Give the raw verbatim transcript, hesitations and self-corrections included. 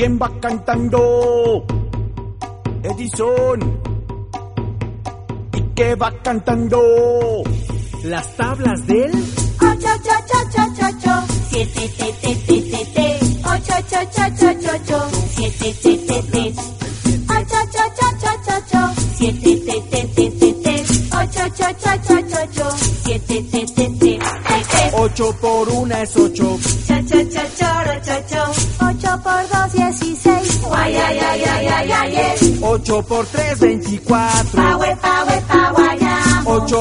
¿Quién va cantando? Edison. ¿Y qué va cantando? Las tablas del ocho, ocho, ocho, ocho, ocho, siete, te, te, te, te, te, ocho, ocho, ocho, ocho, ocho, siete, te, te, te, ocho, ocho, ocho, ocho, ocho, siete, te, te, te, te, te, ocho, ocho, ocho, ocho, ocho, siete, te, te, te, te, te. Ocho por una es ocho. Cha, cha, cha, choro, cho, cho. Ocho por dos, dieciséis. Guay, ay, ay, ay, ay, ay, ay. Ocho por tres, veinticuatro. Pa, we, pa, we, pa, guayamo. Ocho